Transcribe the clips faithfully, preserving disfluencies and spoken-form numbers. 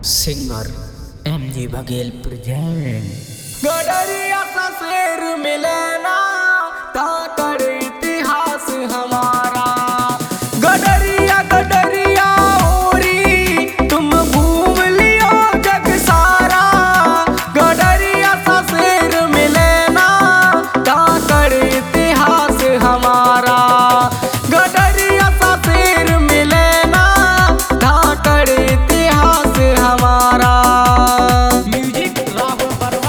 Singer M G Baghel present. गडरिया सा शेर मिले ना ता कर इतिहास हमारा। गडरिया गडरिया ओरी तुम घूम लियो जग सारा। गडरिया सा शेर मिले ना ता कर इतिहास हमारा। गडरिया सा शेर मिले ना ता कर इतिहास हमारा। म्यूजिक राहुल वर्मा।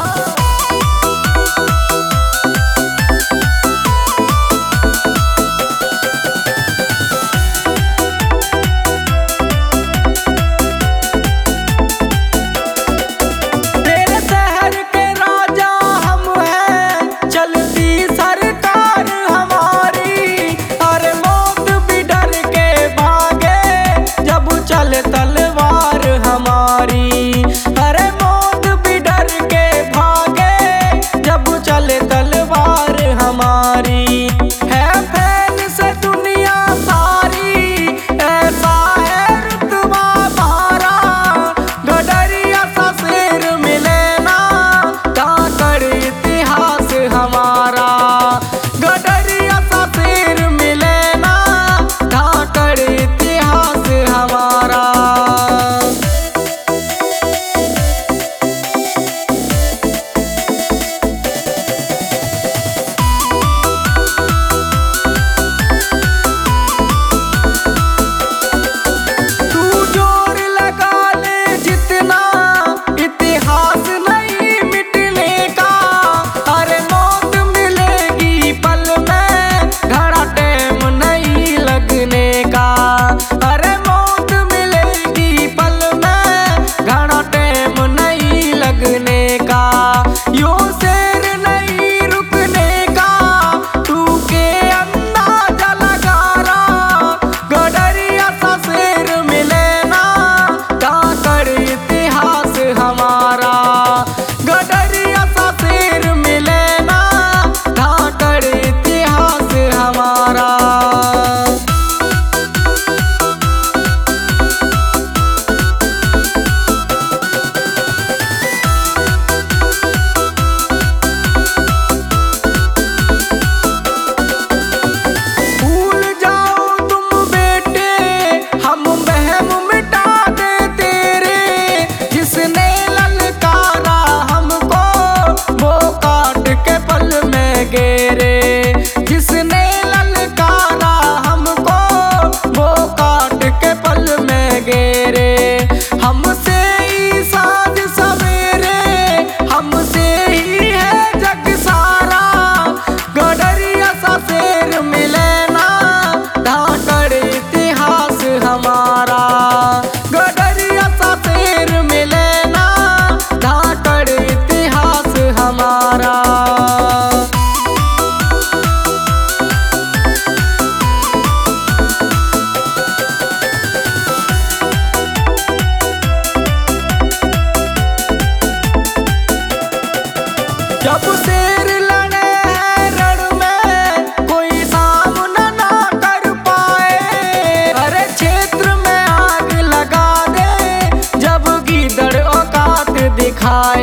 तेरे शहर के राजा हम हैं, चलती सरकार हमारी। अरे मौत भी डर के भागे जब चले तलवार हमारी। अरे मौत भी डर के भागे जब चले तलवार हमारी। है फैल से दुनिया सारी, ऐसा है रुतबा हमारा। गडरिया सा शेर मिले ना ता कर इतिहास हमारा। गडरिया सा शेर मिले ना ता कर इतिहास हमारा। तू जोर लगा ले जितना, इतिहास नहीं मिटने का। अरे मौत मिलेगी पल में, घड़ा टाइम नहीं लगने का। अरे मौत मिलेगी पल में, घड़ा टाइम नहीं लगने का। यो शेर नहीं रुकने का, तू के अंदाजा लगा रहा। गडरिया सा शेर मिले ना ता कर इतिहास हमारा। गडरिया सा शेर मिले ना ता कर इतिहास हमारा। भूल जाओ तुम बेटे, हम बहम मिटा दे तेरे। जिसने ललकारा हमको वो काट के पल में गेरे। जिसने ललकारा हमको वो काट के पल में गेरे। हमसे ही साँझ सवेरे, हमसे ही है जग सारा। गडरिया सा शेर मिले ना ता कर इतिहास हमारा। गडरिया सा शेर मिले ना ता कर इतिहास हमारा। जब शेर लड़े हैं रण में, कोई सामना ना कर पाए। अरे क्षेत्र में आग लगा दे जब गीदड़ औकात दिखाए।